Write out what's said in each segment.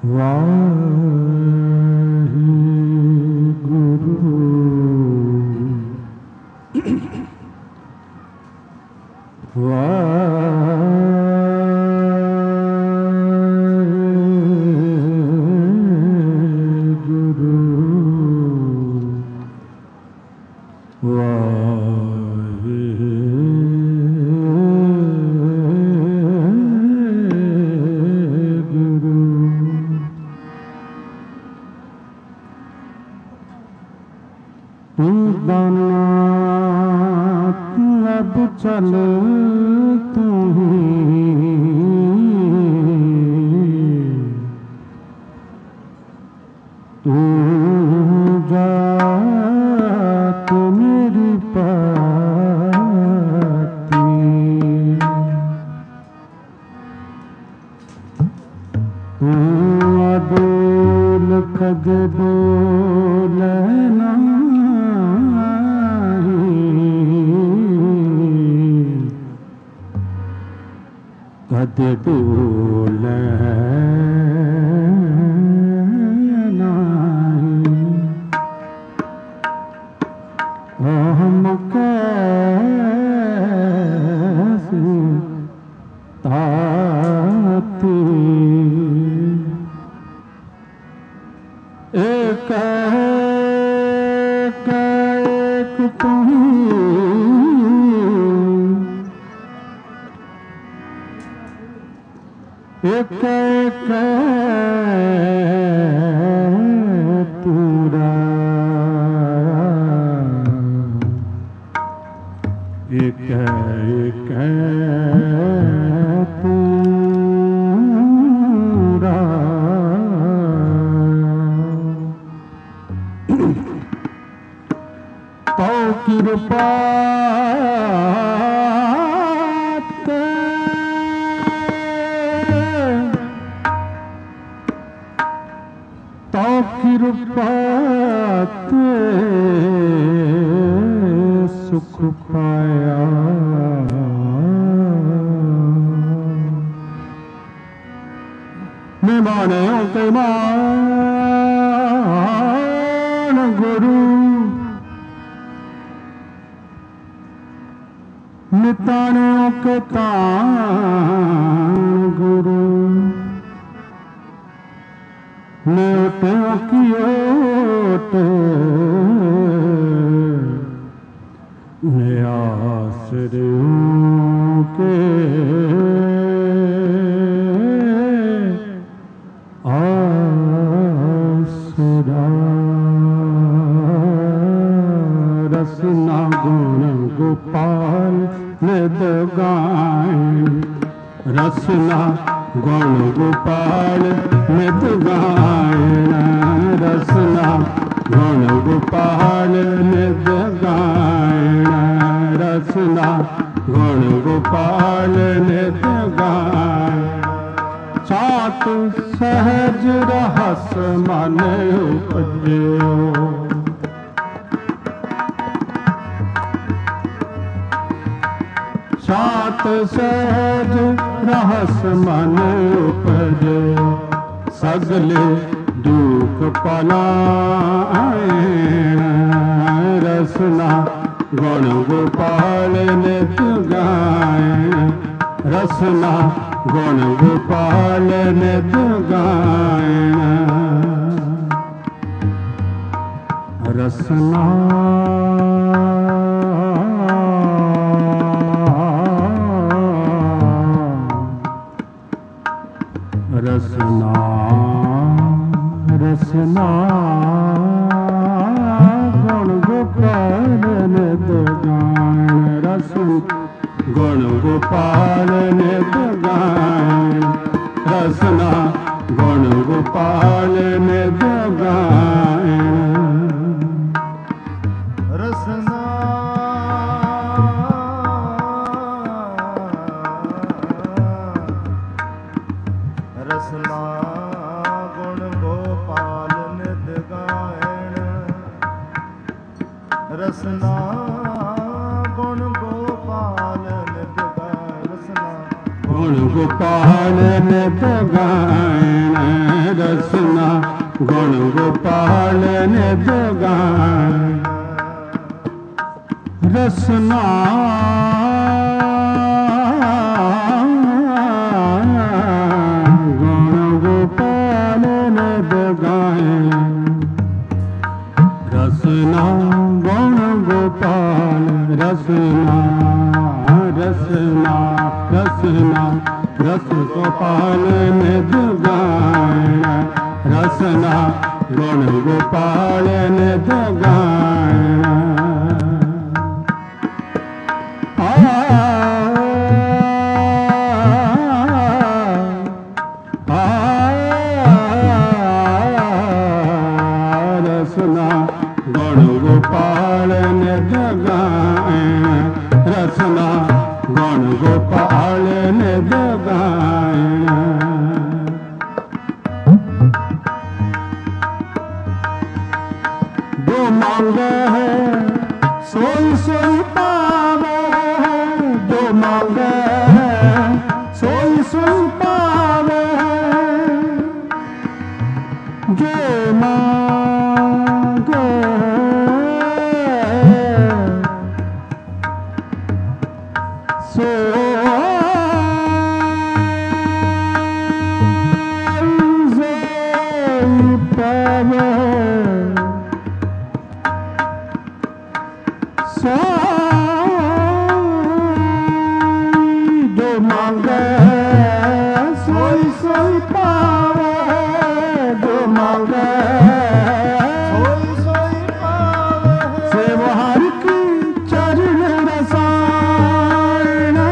चल तू जा तो मेरी पाती डोल कद डोलना कद डोल हम कैसे ताते एक तू एक पूरा एक पूरा तो कृपा तो कृपाते सुख पाया मैं माने के मान गुरु निताने के तान गुरु नेटे की ओट आश्रयों के आसरा रसना गुण गोपाल निद गायन रसना गुण गोपाल नित गायन रसना गुण गोपाल नित गायन रसना गुण गोपाल नित गायन सात सहज रहस मन उपजो सात सहज रहस मन उपजो सगले दुख पलायन रसना गुण गोपाल नित गायन रसना गुण गोपाल नित गायन रसना रसना रसना गुण गोपाल नित गायन रसन गुण गोपाल नित गायन रसना गुण गोपाल नित गायन रसना रसना गुण गोपाल नित गायन रसना गुण गोपाल नित गायन रसना गुण गोपाल नित गायन रसना गुण गोपाल निध गाए रसना गुण गोपाल निध गाए रसना गुण गोपाल रसना रसना रसना रस गोपाल निध गाए रसना गुण गोपाल निध गाए रसना गुण गोपाल निध गाए रसना गुण गोपाल निध गाए जो मांगे है सोई सोई पावे जो मांगे है सोई सोई पावे जो मांगे सोई पावे जो मांगे सोई सोई पावे जो मांगे सोई सोई पावे सेव हर की चरण रसायन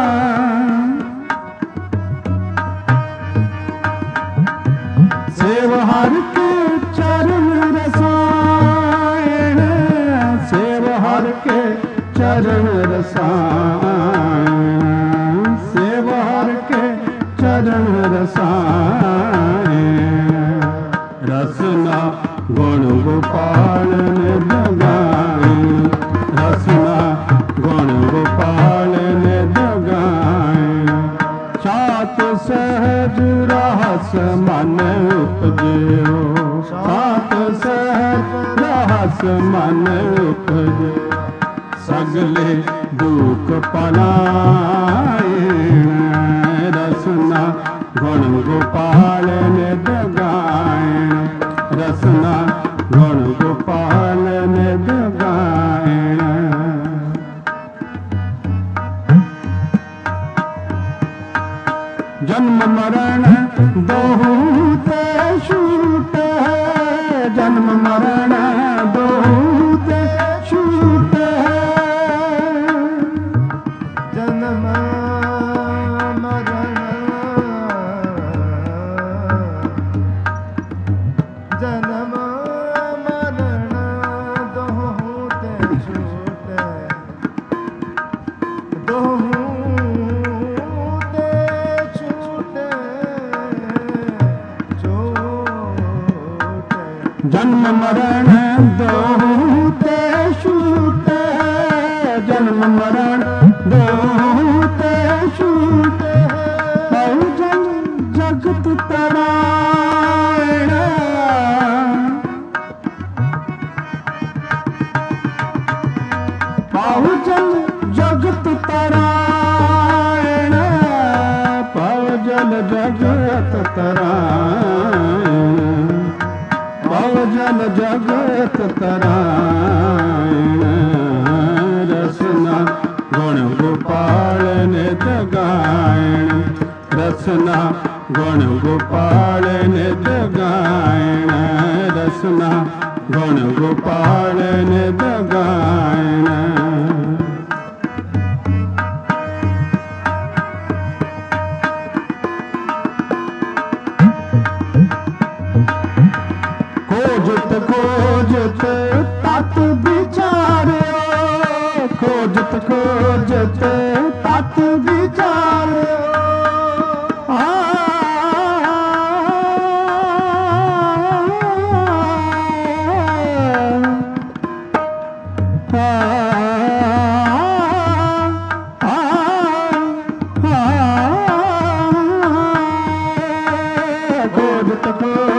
सेव हर के चरण रसायन सेव हर के चरण रसायन सेव हर के चरण रसायन रसना गुण गोपाल निध गाए रसना गुण गोपाल निध गाए सात सहज रहस मन उपजो सात सहज रहस मन उपजो सगले दुख पलाए रसना गुण गोपाल निध गाए रसना गुण गोपाल निध गाए जन्म मरण दोहू ते छूटे जन्म मरण दोहू ते छूटे जन्म मरण जन्म मरण दोहू ते छूटे दोहू ते छूटे छूटे जन्म मरण दोहू ते छूटे जन्म मरण दोहू ते छूटे बहुजन जगत तरायण बहुजन जगत तरायण बहुजन जगत तरायण बहुजन जगत तरायण रसना गुण गोपाल निध गायण रसना गुण गोपाल निध गायण रसना गुण गोपाल निध गायण खोजत खोजत तत विचार्यो खोजत खोजत तत विचार्यो खोजत खोजत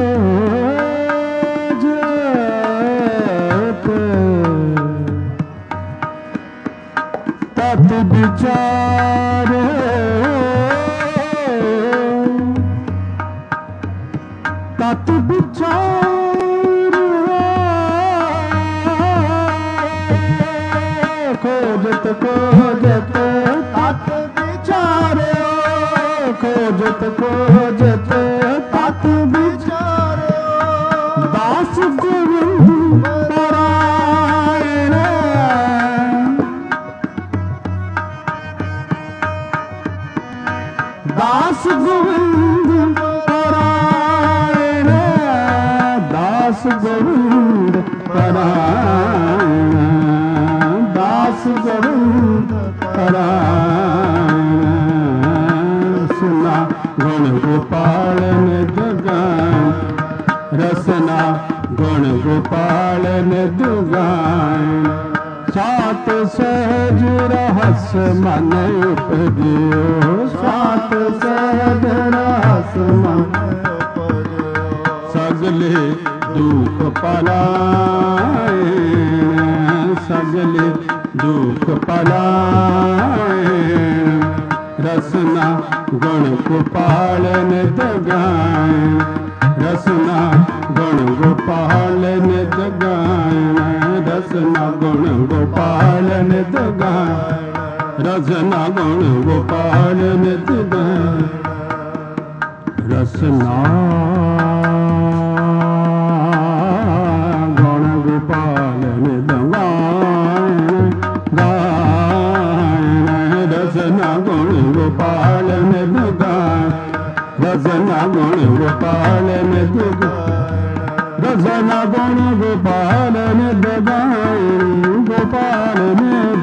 तत विचार तत विचार खोजत खोजत तत विचार खोजत खोजत तत विचार दास गोविंद परायण दास गोविंद परायण दास गोविंद परायण दास गोविंद परायण सुना गुण गोपाल निज गान रसना गुण गोपाल निज गान सात सहज रहस मन उपजियो सात सहज रहस मन सगले दुख पलाए सगले दुख पलाए रसना गुण गोपाल निज गाय रसना गुण गोपाल निज गाय रसना गुण गोपाल निज गाय रसना गुण गोपाल निज गाय रसना गुण गोपाल निज गाय रसना गुण गोपाल निज गाय रसना गुण गोपाल निज रसना गुण गोपाल निज गाय गोपाल निज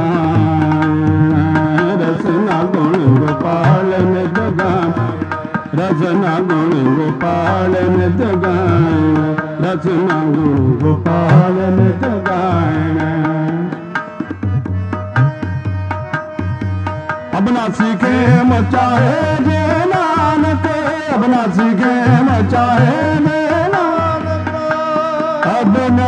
गाय रसना गुण गोपाल निज गाय रसना गुण गोपाल निज गाय रसना गुण गोपाल निज गाय अपना सीखे मचाए जे नानक अपना सीखे मचाए जे नानक अपना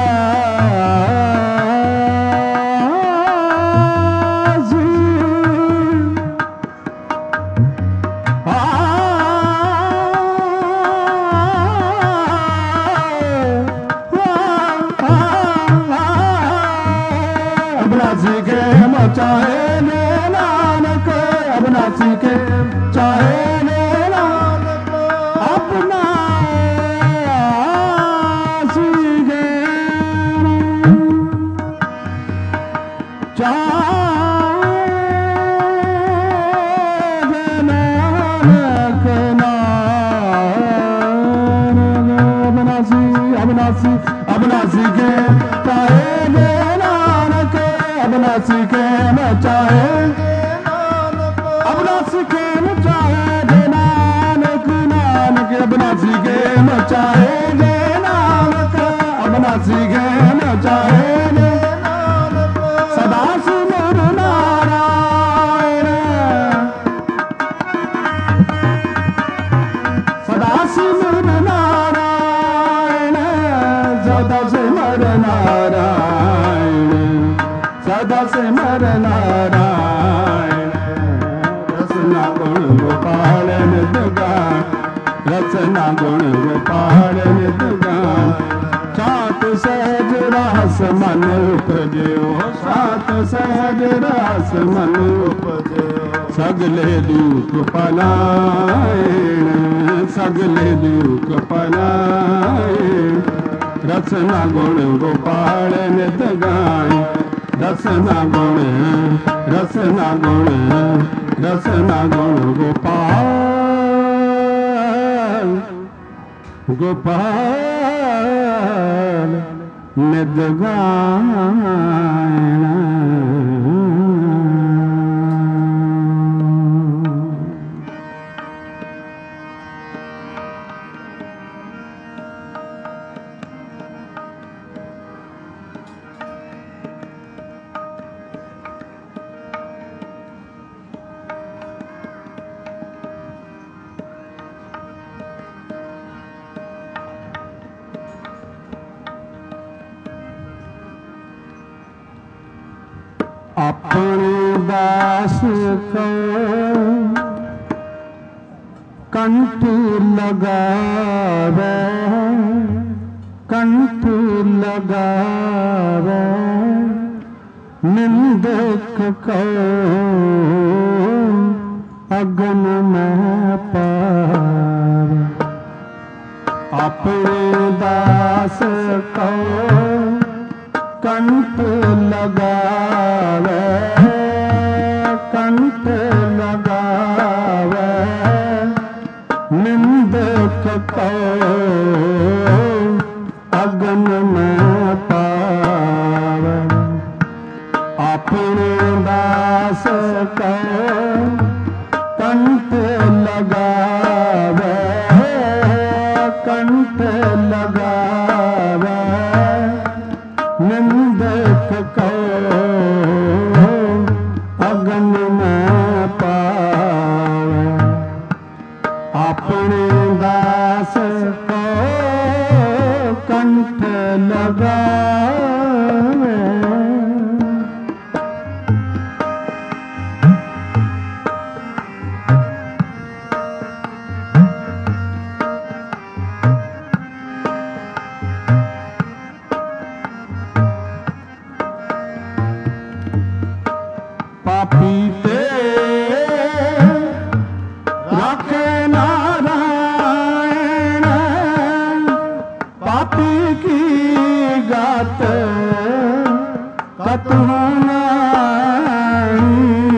अपना सीखे मचाए जे नानक अपना सीखे चाहे नानक अपना सीखे चाहे नानक अपना सीखे चाहे नानक अपना सीखे चाहे अपना सीखे चाहे जे नानक नानक अपना सीखे चाहे जे नानक अपना सीखे चाहे जे नानक सदा सिमर नारायण सदा सिमर नारायण सदा सिमर नारायण सदा सिमर नारायण रसना गुण गोपाल निज गाय रसना गुण गोपाल निज गाय सात सहज रस मन उपजो सात सहज रस मन उपजो सगले दुख पलाए सगले दुख पलाए रसना गुण गोपाल निज गाय रसना गुण रसना गुण रसना गुण गोपाल गोपाल निज गाय दास को कंठ लगावे, कंठ लगावे, निंदक को अगन में पावे। अपने दास को कंठ लगावे, कंठ लगावे, निंदक को अगन में पावे। अपने दास को कंठ लगावे, कंठ लगावे, निंदक को अगन में पावे। अपने दास को कंठ लगावे। पापी ते राखे नारायण, पापी की गात कतहु नाई।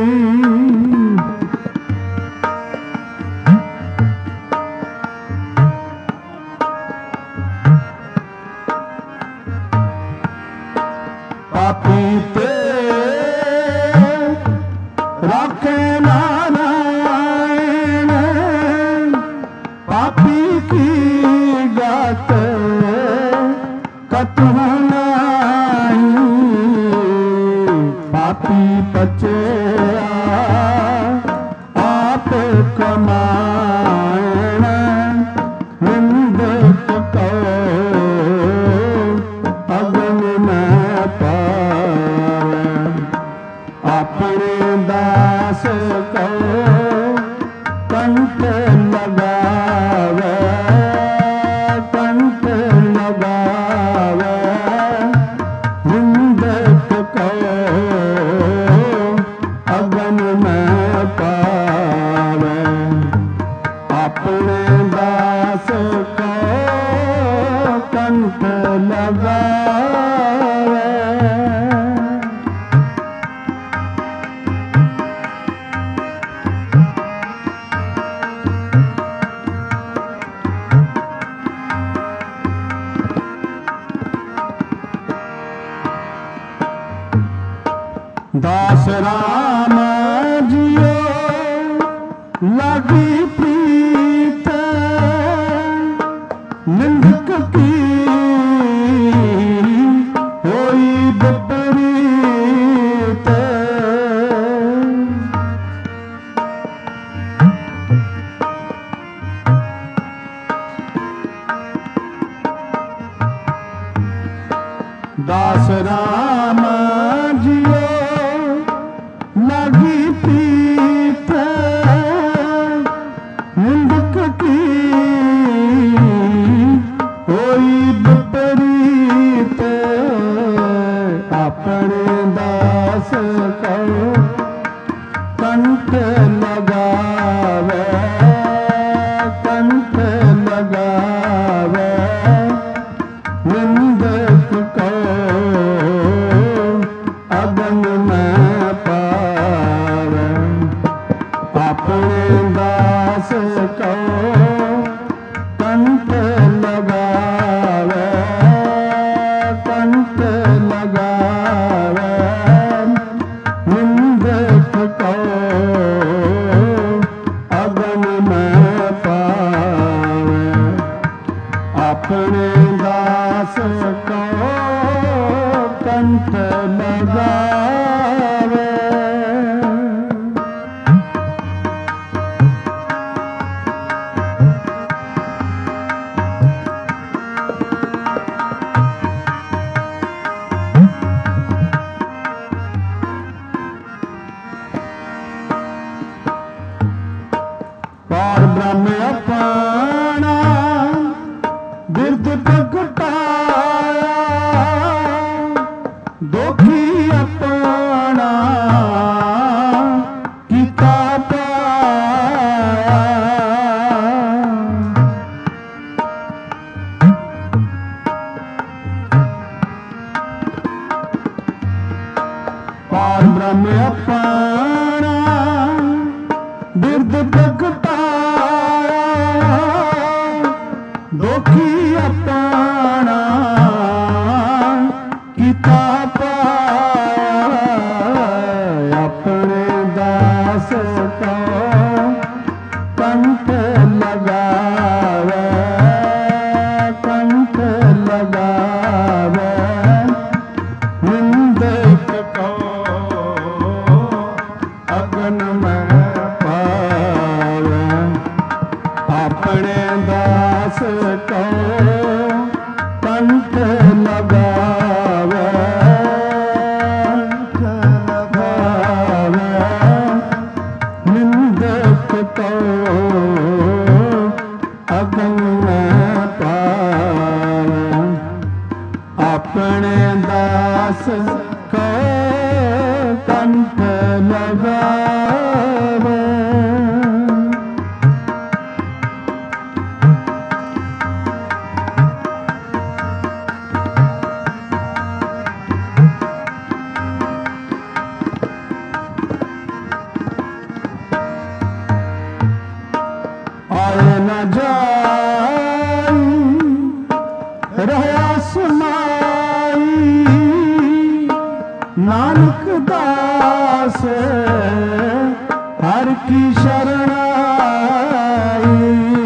पापी ते राखे नारायण, पापी की गात कतहु नाई। पापी पचे आप कमायण, निंदक को अगन में पावे। अपने दास को कंठ लगावे, कंठ लगावे, निंदक को अगन में पावे। अपने दास को कंठ लगावे। दास राम जियो लगी प्रीत, निंदक की होई विपरीत। दास राम जियो लगी प्रीत, निंदक की होई विपरीत। अपने दास को कंठ लगावे, कंठ लगावे, निंदक को अगन में पावे। अपने दास को कंठ लगावे, कंठ लगावे, निंदक को अगन में पावे। अपने दास को कंठ लगावे। प्रगटाया दुखी अपना किता पाया पार ब्रह्म अपना बिरद प्रगटाया दुखी अपना किता पाया अपने दास को कंठ लगावे कंठ लगावे निंदक को अगन में पावे अपने दास को कंठ लगावे लगावे निंदक को अगन में पावे अपने दास को कंठ लगावे आए न जाई रहया समाई नानक दास हर की शरण आई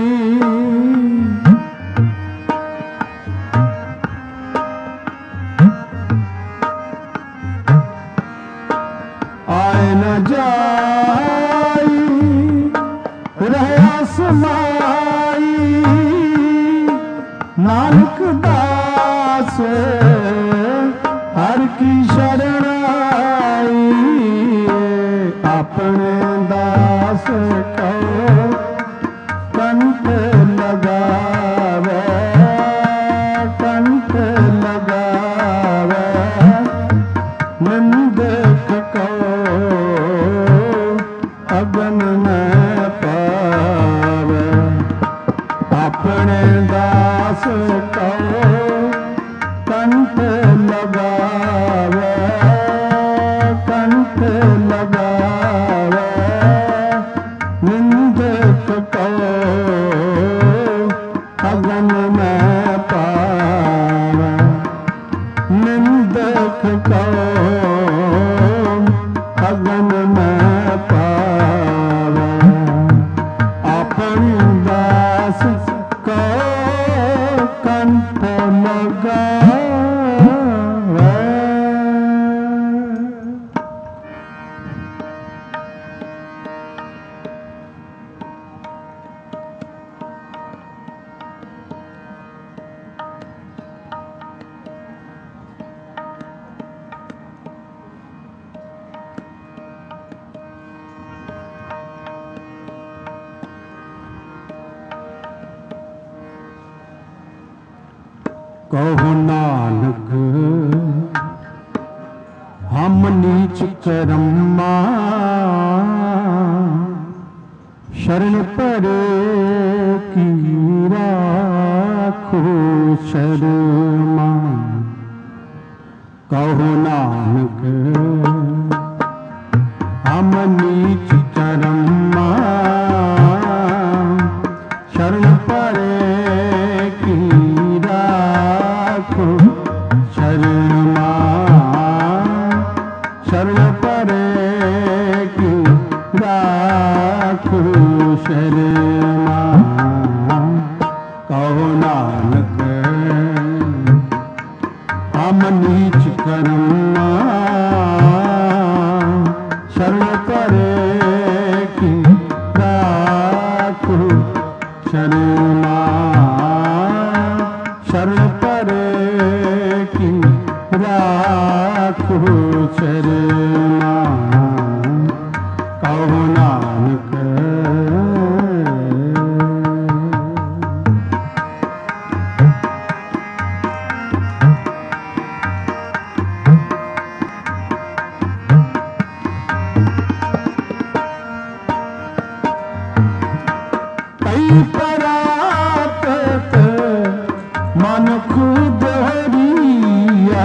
आए न जाई रहया समाई नानक दास हर की शरण आई अपने दास को कंठ लगावे कंठ लगावे निंदक को अगन में पावे अपने दास को कंठ लगावे कंठ लगावे निंदक को अगन में पावे निंदक को अगन में पावे अपने दास को कंठ लगावे कहो नानक हम नीच करम्मा शरण परे की राखो शर्मा कहो नानक हम नीच करम्मा शरण परे की राखो शर्मा शरण परे की राखो शर्मा कहो नानक हम नीच करम्मा शरण परे की राखो शर्मा शरण परे की राखो शर्मा कहो नानक दोहरिया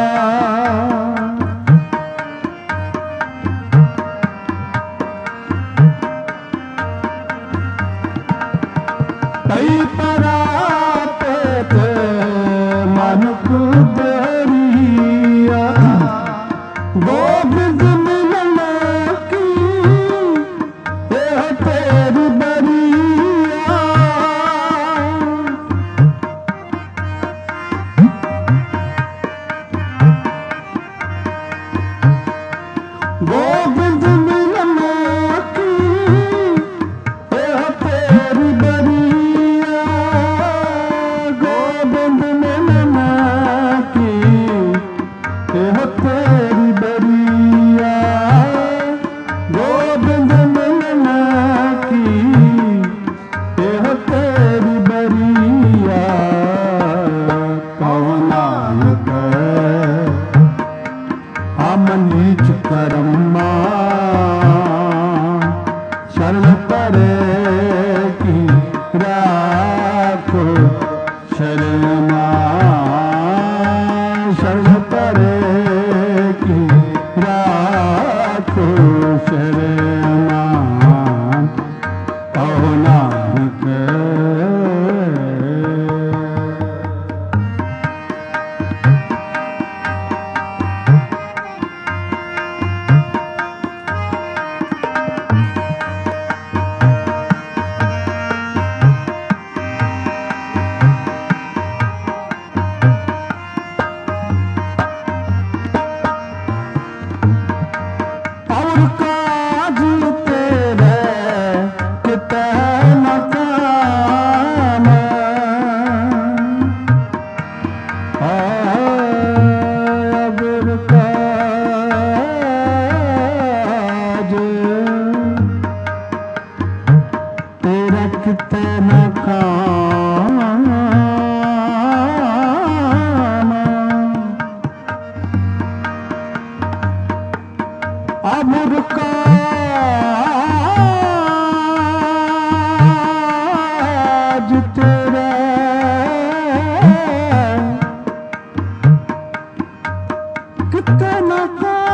कई पराते थे मन को दोहरिया गोविंद मिलन की यह तेरी बरिया गोविंद मिलन की यह तेरी बरिया गोविंद मिलन की यह तेरी बरिया गोविंद मिलन की यह तेरी बरिया कौन हम नीच कर्मा शरण परे की राखो शरणा शरण परे की राखो शरणा कहो नानक और काज तेरे कितने न काम अब काज तेरा कितने न काम अमर काज तेरा कितना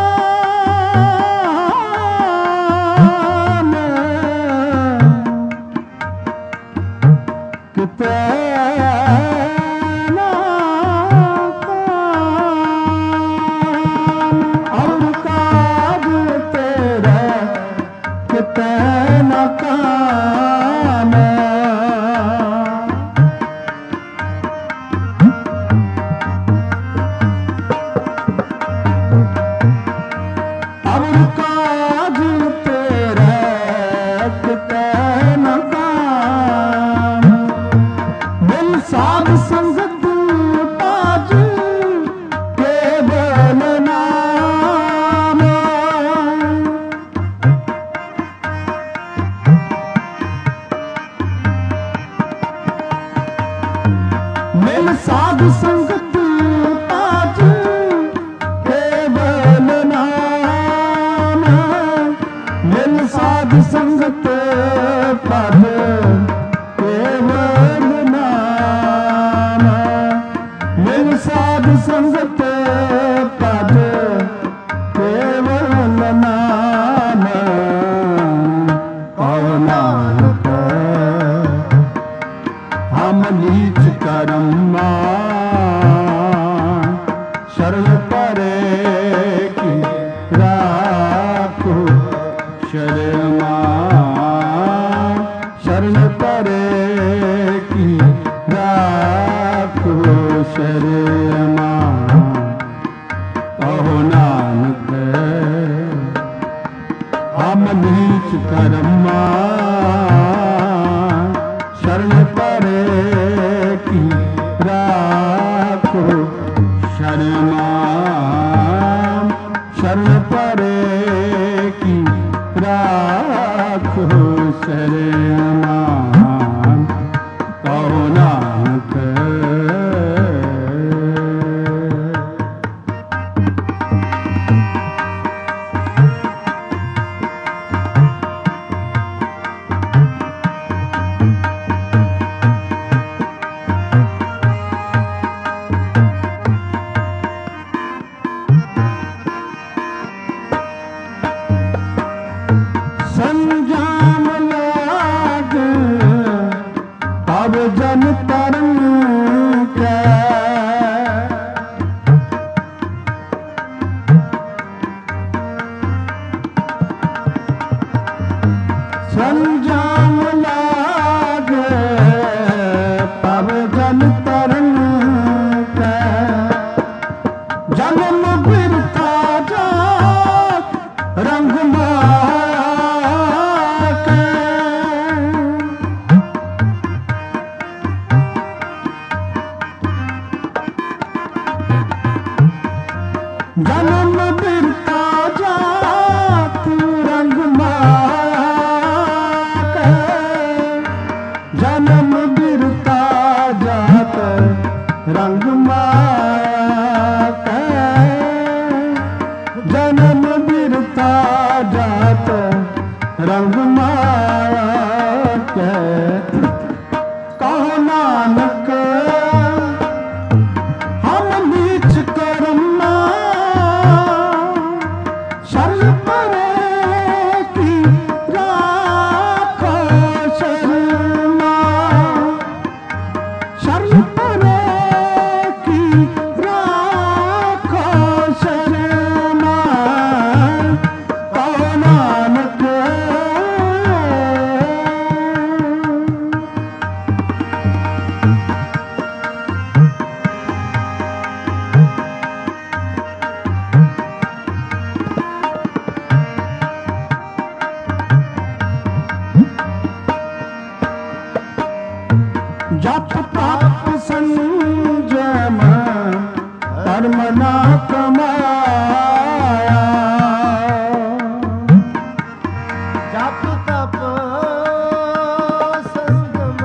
काम कितना और काज तेरा कितना काम और काज तेरा कितना काम बिन साध संगत पाज केवल नाम मिल साध संगत पाज केवल नाम मिल साध संगत पाज केवल नाम मिल साध संगत पाज केवल नाम नानक हम नीच कर्मा शरण परे की राखो शरणा शरण परे की राखो शरणा कहो नानक हम नीच कर्मा शरण परे की राखो शरणा शरण परे की राखो शरणा कहो नानक जन्म बिरता जात रंग माया के, जन्म बिरता जात रंग माया के, जन्म बिरता जात रंग माया के। कहो नानक हम नीच कर्मा शरण परे की राखो शरणा, शरण परे की राखो शरणा। कहो नानक जप तप संयम कर्म न कमाया, जप तप संगम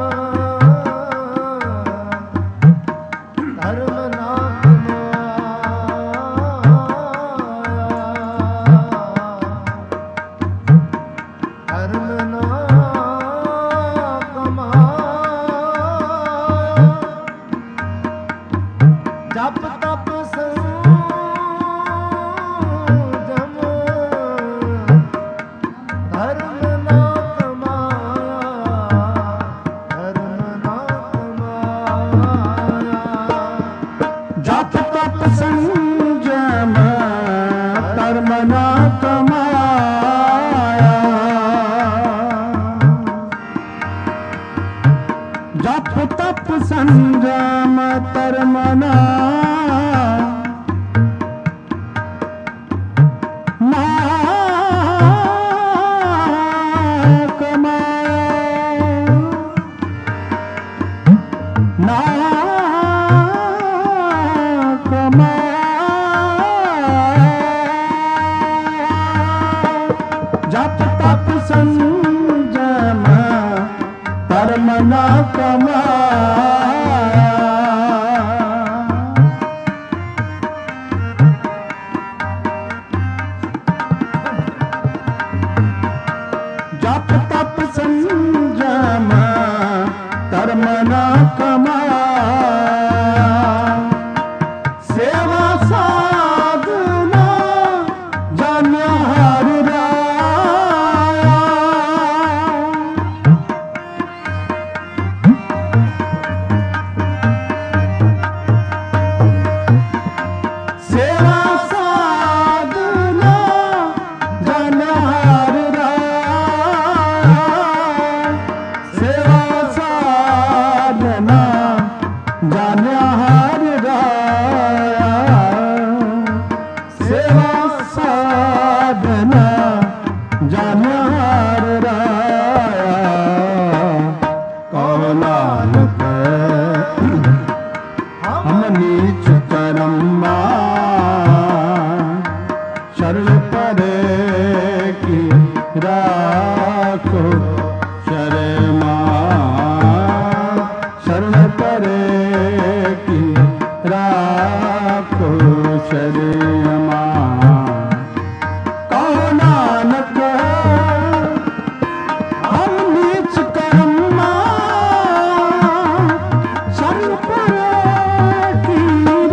धर्म ना कमाया, धर्म ना जप तप संयम धर्म ना कमाया, धर्म ना कमाया। जप तप संयम कर्म न कमाया, जप तप संयम कर्म न जप तप संयम कर्म न कमाया, जप तप संयम कर्म न कमाया। सेवा साधना जन हर राया, सेवा साधना जन हर राया, सेवा साधना जन हर राया, सेवा साधना जन हर राया। कहो नानक हम नीच कर्मा शरण परे की राखो शरणा, शरण परे की राखो शरणा। कहो नानक हम नीच कर्मा शरण परे की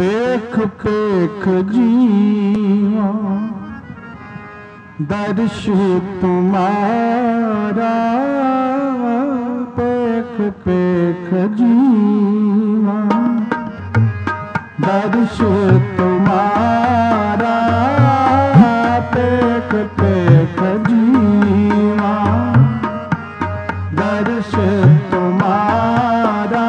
पेख पेख जीवा दर्श तुम्हारा पेख पेख जीवा दर्श तुम्हारा पेख पेख जीवा दर्श तुम्हारा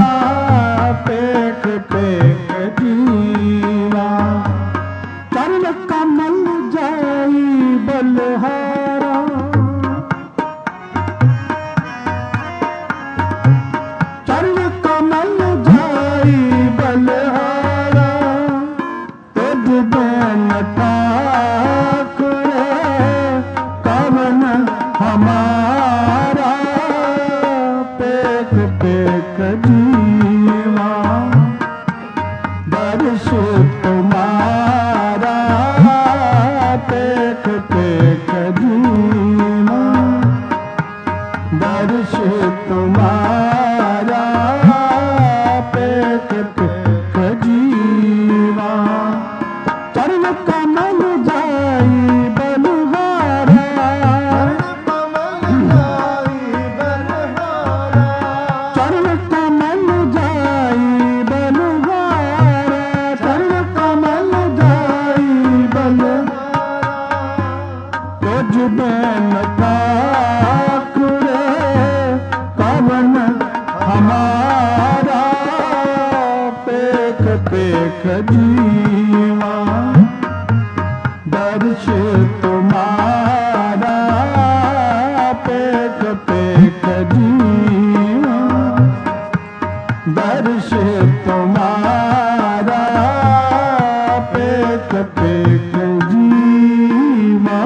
पेख पेख जीवा चरण कमल जाई बलहारा चरण कमल जाई बलहारा तुझ बैन ठाकुर कवन हमारा पेख पेख जीवा दर्श तुम्हारा पेख पेख जीवा दर्श तुम्हारा पेख पेख जीवा चरण कमल जाई बलहारा चरण कमल जाई बलहारा चरण कमल जाई बलहारा तुझ बैन ठाकुर कवन हमारा पेख पेख जीवा दर्श तुम्हारा पेख पेख जीवा दर्श तुम्हारा पेख पेख जीवा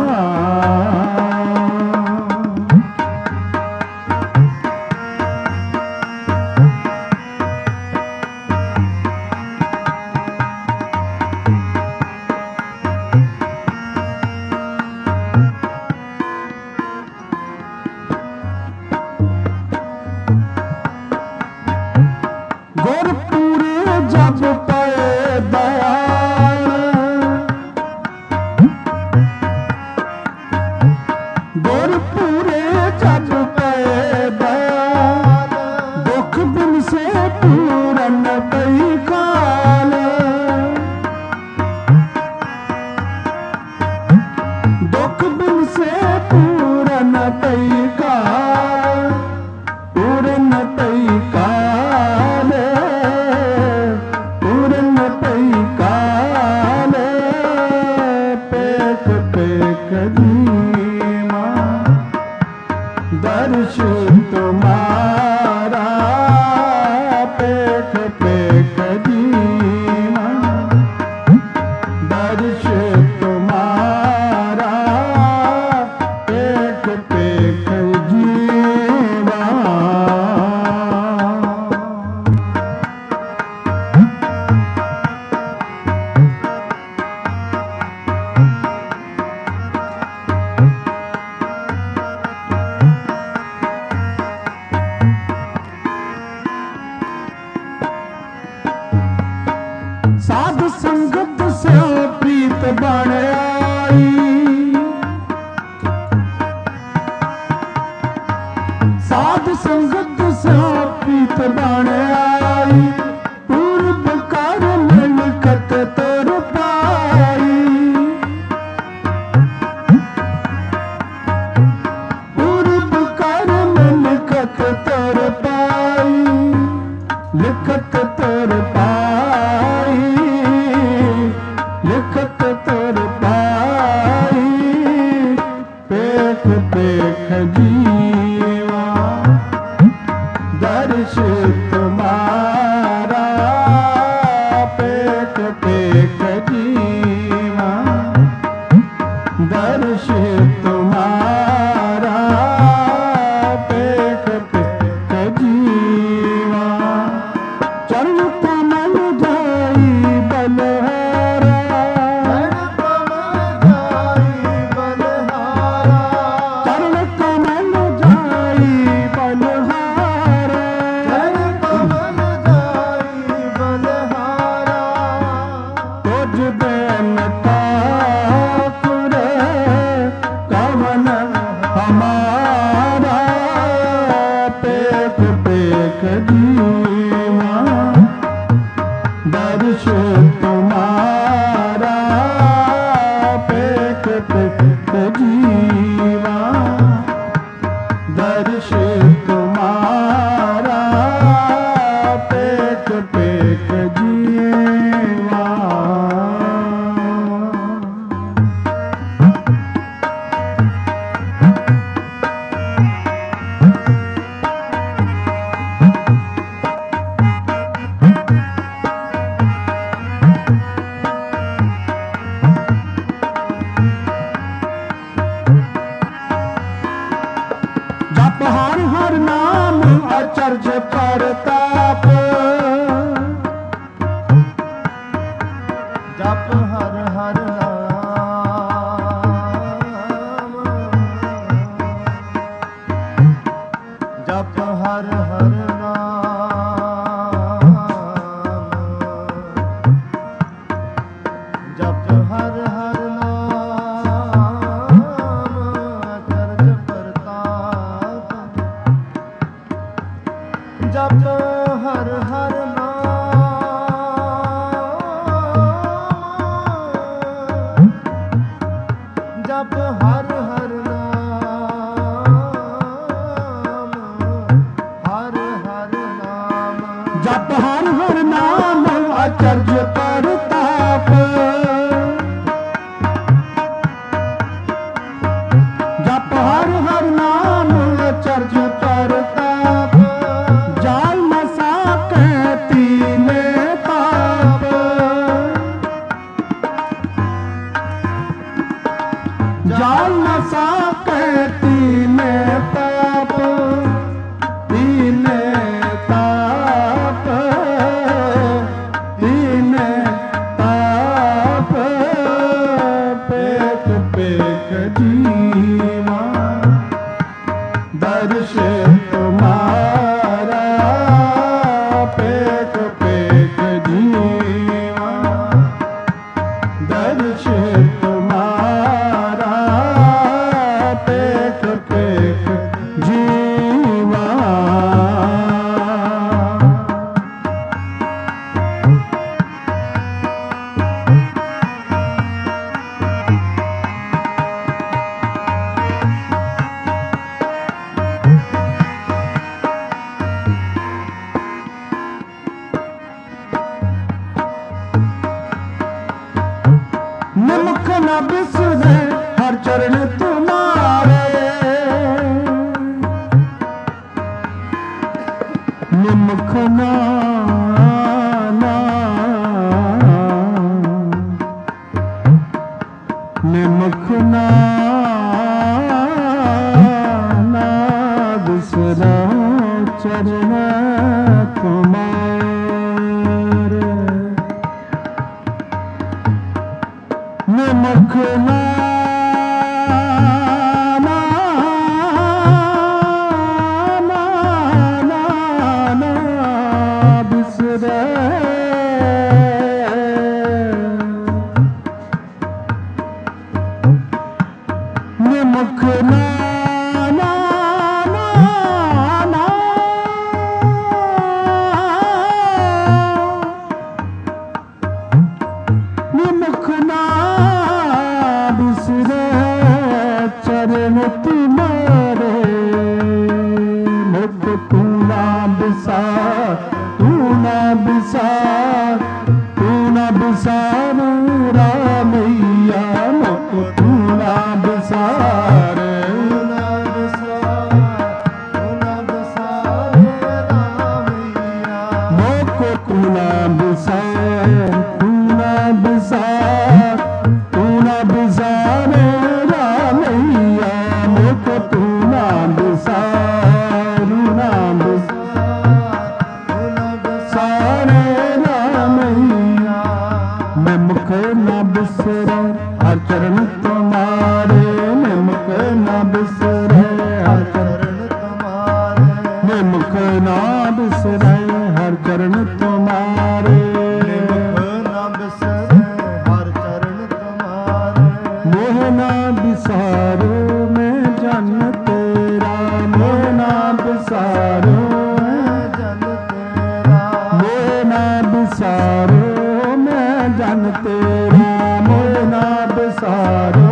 गुरपुरे जब पे दयाल गुरपुरे जब पे दयाल दुख बिन से पूरन पई काल दुख बिन से पूरन पई काल पूरन पई काल पूरन पई काल पेख पेख जीवा दर्श तुम्हारा पेख पेख जीवा दर्श तुम्हारा पेख पेख जीवा साध संगत से प्रीत बन आई साध संगत से प्रीत बन आई पूर्व कर मिलकत तर पाई पूर्व कर मिलकत तर पाई लिखत तर पाई लिखत तर पाई पेख पेख जीवा दर्श तुम्हारा पेख पेख जीवा दर्श तुम्हारा पेख पेख जीवा चरण कमल जाई बलहारा चरण कमल पेख पेख जीवा जप हर हर नाम अचर्ज परताप जप हर हर नाम जप हर हर नाम जप हर हर नाम अचर्ज परताप जप हर हर नाम जप हर हर नाम हर हर नाम जप हर हर नाम अचर्ज परताप जप हर हर नाम अचर्ज परताप जाल न साके तीने ताप जाल न साके तीने ताप तीने ताप तीने ताप पेख पेख जीवा दर्श तुम्हारा पेख पेख जीवा दर्श तुम्हारा पेख पेख जीवा निमुख न बिसरे हर चरण तुम्हारे निमुख न निमुख न बिसरा चरण तुम्हारे निमुख ना बिसरे निमुख ना निमुख ना बिसरे चरण तुम्हारे मुख तू ना बिसार तू ना बिसार तू ना बिसार रामैया मुख तू ना बिसार मुख तू ना बिसार तू ना बिसार तू ना बिसार रामैया मुख तू ना बिसार ना बिसार रामैया मैं मुख ना बिसरे हर चरण तुम्हारे मैं मुख ना बिसरे हर चरण मैं मुख ना बिसरे हर चरण तुम्हारे मोह ना बिसारो मैं जन तेरा मोह ना बिसारो मोह ना बिसारो मैं जन तेरा मोह ना बिसारो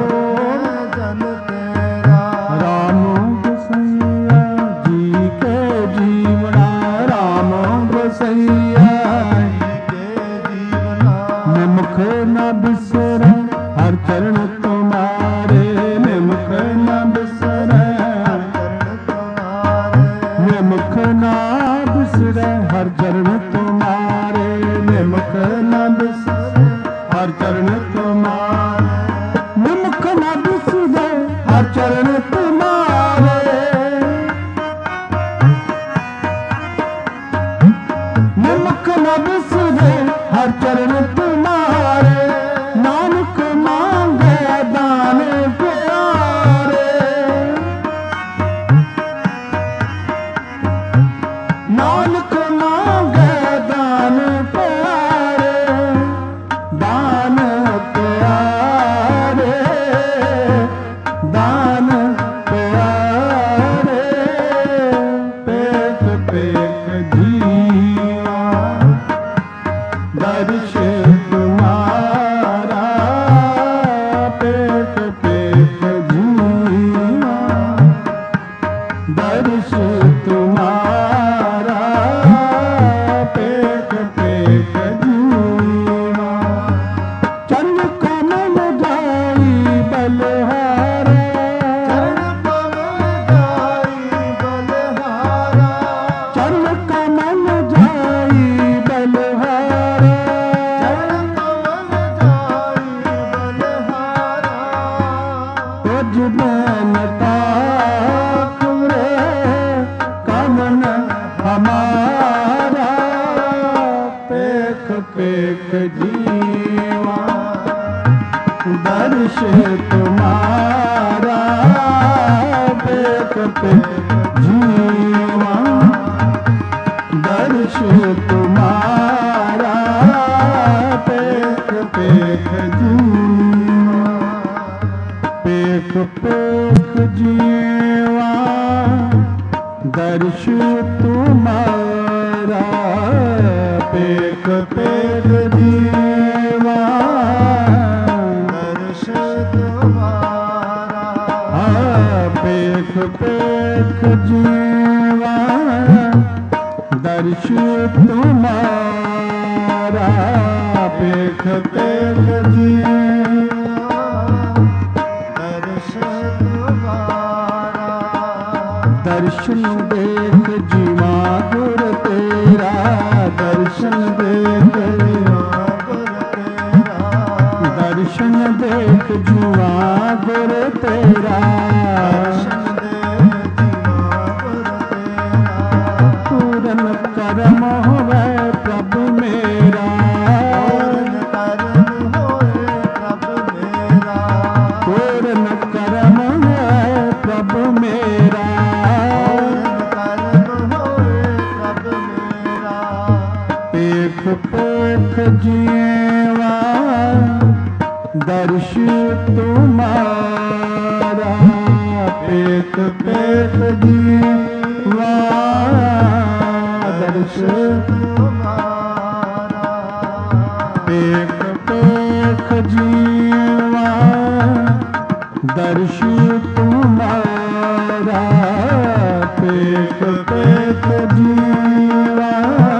राम गोसैया जी के जीवना राम गोसैया न बिसरै हर चरण तुम्हारे, निमुख न बिसरै हर चरण तुम्हारे, निमुख न बिसरै हर चरण तुम्हारे, निमुख न बिसरै हर चरण तुम्हारे, निमुख न बिसरै हर चरण तुम्हारे, निमुख न बिसरै हर चरण तुम्हारे, नानक मांगे दान प्यारे, नानक मांगे दान प्यारे, दान प्यारे, दान प्यारे, पेख पेख जीवा दर्श तुम्हारा, पेख पेख जीवा दर्श तुम्हारा, पेख पेख जीवा, चरण कमल जाई बलहारा, चरण कमल जाई बलहारा, चरण कमल जाई बलहारा, चरण कमल जाई बलहारा, तुझ बनता कुरे कमन हमारा, पेख पेख जीवा दर्श तुम्हारा, पेख पेख जीवा दर्श तुम्हारा, पेख पेख जीवा, पेख पेख जीवा दर्श तुम्हारा, पेख पेख जीवा दर्श तुम्हारा, पेख पेख जीवा दर्श तुम्हारा, पेख पेख जीवा दर्श तुम्हारा, दर्शन देख जीवा गुर तेरा, दर्शन देख जीवा गुर तेरा, दर्शन देख जीवा गुर तेरा, दर्शन देख जीवा गुर तेरा, पूरन करम होवे प्रभु मेरा, पूर्ण कर्म होए प्रभु मेरा, पूरन करम है प्रभु मेरा, पूर्ण कर्म होए प्रभु मेरा, पेख पेख जीवा दर्श तुम्हारा, पेख पेख जीवा दर्श तुम्हारा, पेख पेख जीवा दर्श तुम्हारा, पेख पेख जीवा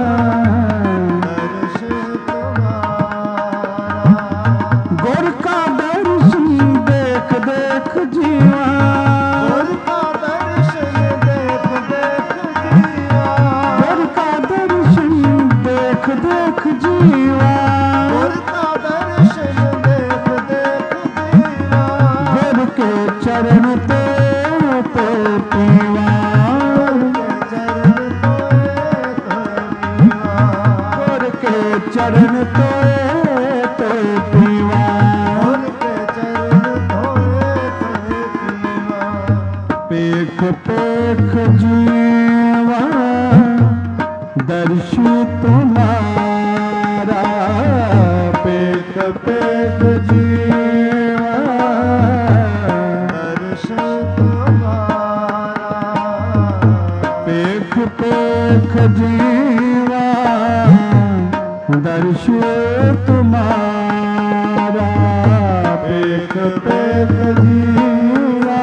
दर्श तुम्हारा, गुर का दर्शन देख देख जीवा, गुर का दर्शन देख देख जीवा, गुर का दर्शन देख देख जीवा, गुर का दर्शन देख देख जीवा, गुर के चरण तो पीवा, गुर के चरण धोए तो पीवा, गुर के चरण तो पीवा, गुर के चरण धोए तो पीवा, पेख पेख जीवा दर्श तुम्हारा, पेख पेख जीवा दर्श तुम्हारा, पेख पेख जीवा दर्श तुम्हारा, पेख पेख जीवा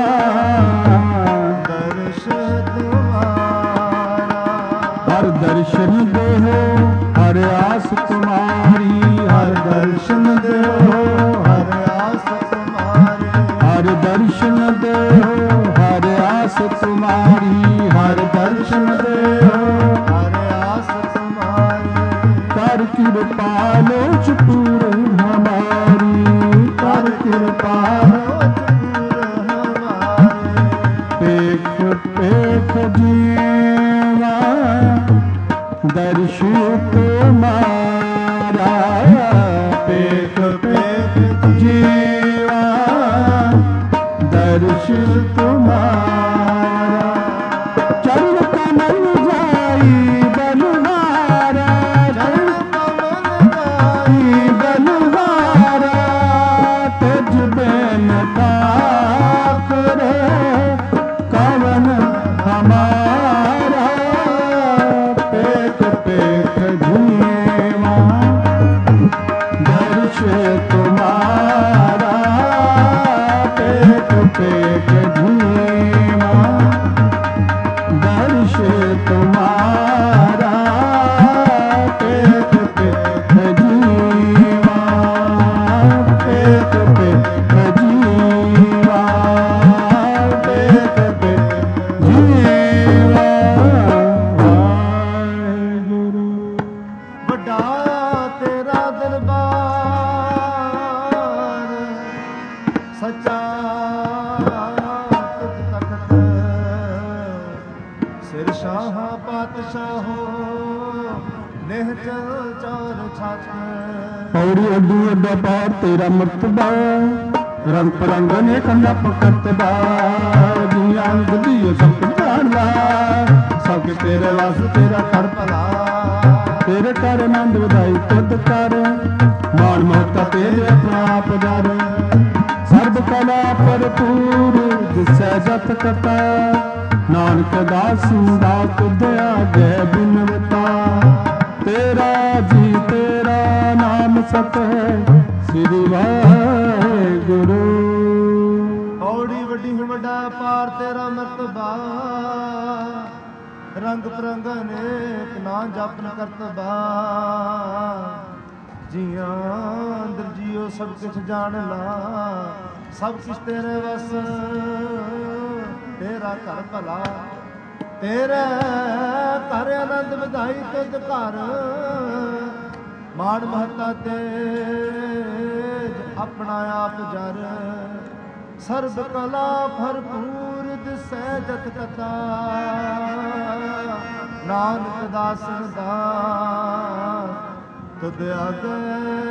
दर्श तुम्हारा, हर दर्शन दे हर आस तुम्हारी, हर दर्शन दे कर कृपा लोच पूरे हमारी, कर कृपा पेख पेख जीवा दर्श तुम्हारा, पेख पेख जीवा दर्श तुम्हारा, चरण कमल जाई बलवारा, चरण कमल जाई बलवारा, तुझ बिन करे कवन हमारा, पेख पेख जीवा दर्श तुम्हारा, पेख पेख जीवा दर्श तुम्हारा, पेख पेख जीवा, पेख पेख जीवा, पेख पेख जीवा। वाहिगुरु ਵੱਡਾ ਤੇਰਾ ਦਰਬਾਰ ਸੱਚਾ ਤੁਧ ਤਖਤ ਸਿਰ ਸ਼ਾਹ ਪਾਤਸ਼ਾਹੋ ਨਿਹਚਲ ਚੌਰ ਛੱਤ पौड़ी अड्डू अड्डा पार तेरा मर्तबा, रंग परंग ने कंधा पकड़तबा, दुनिया बुद्धियो सब जानला, सबके तेरे वास तेरा कर भला, तेरे कर आनंद ਵਧਾਈ तुद कर, मान ममता तेरे अपना आप दर, सर्ब कला भरपूर दिसै जत कथा, नानक दासी दात दया गै बिनवता, तेरा जी तेरा नाम सत है श्री वाहिगुरु। ਔੜੀ ਵੱਡੀ ਵੱਡਾ ਪਾਰ ਤੇਰਾ ਮਰਤਬਾ, ਰੰਗ ਪ੍ਰੰਗ ਅਨੇਕ ਨਾ ਜਪਨ ਕਰਤਬਾ, ਜੀਆਂ ਅੰਦਰ ਜੀਓ ਸਭ ਕੁਛ ਜਾਣ ਲਾ, ਸਭ ਕੁਛ ਤੇਰੇ ਵਸ ਤੇਰਾ ਘਰ ਭਲਾ, ਤੇਰੇ ਘਰ ਆਨੰਦ ਵਧਾਈ ਤੁਧ ਘਰ, ਮਾਣ ਮਹੱਤਾ ਤੇਜ ਆਪਣਾ ਆਪ ਜਰ, ਸਰਬ ਕਲਾ ਭਰਪੂਰ ਦਿਸੈ ਜਤ ਕਥਾ, ਨਾਨਕ ਦਾਸਨ ਦਾਸ ਤੁਧ ਆਗੇ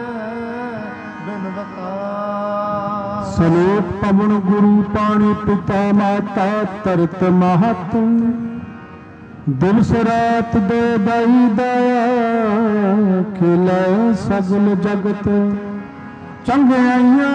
ਬਿਨਵਤਾ। सलोक पवन गुरु पाणी पिता माता तरत महत, दिवस रात दो दाई दया, खिलै सगल जगत, चंगियाइयां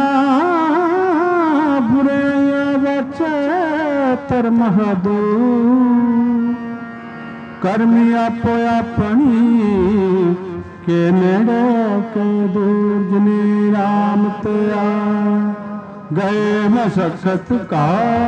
बुराइयां बचै धर्म दूर, करमी आपो अपनी के नेड़े के दूर, जिने राम ते आ गए मशक्कत का,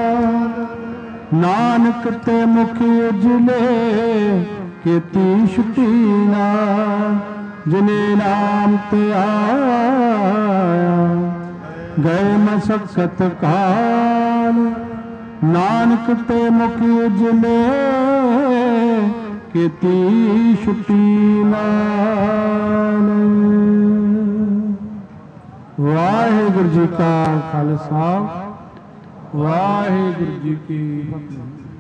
नानक ते मुख उजले केती छुटीना, जिने नाम ते आया गए मशक्कत काल, नानक ते मुख उजले केती छुटीना। वाहिगुरु जी का खालसा, वाहिगुरु जी की फतेह।